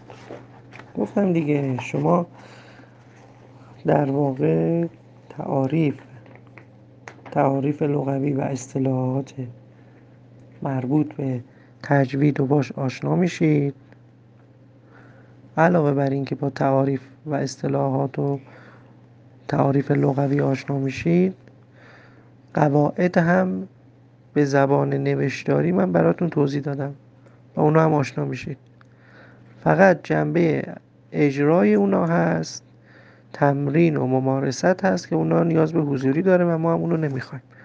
گفتم دیگه شما در واقع تعاریف لغوی و اصطلاحات مربوط به تجوید و باش آشنا میشید. علاوه بر این که با تعاریف و اصطلاحات و تعاریف لغوی آشنا میشید، قواعد هم به زبان نوشتاری من براتون توضیح دادم و اونا هم آشنا میشید. فقط جنبه اجرای اونا هست، تمرین و ممارست هست که اونا نیاز به حضوری داره و ما هم اونو نمیخوایم.